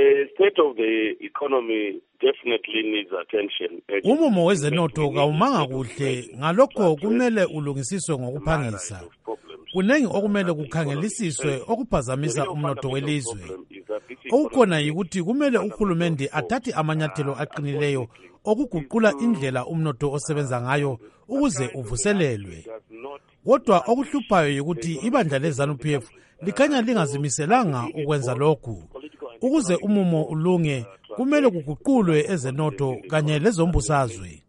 The state of the economy definitely needs attention. Umumo wezenotho kawumanga kuhle, ngalokho kumele ulungisiswe ngokuphangisa. Kunengi okumele kukhangelisiswe okuphazamisa umnotho welizwe. Okukhona yikuthi kumele uhulumende athathe amanyathelo aqinileyo okuguqula indlela umnotho osebenza ngayo ukuze uvuselelwe. Kodwa okuhluphayo yikuthi ibandla leZANU-PF likhanya lingazimiselanga ukwenza lokhu. Ukuze umumo ulunge, kumele kuguqulwe ezenotho kanye lezombusazwe.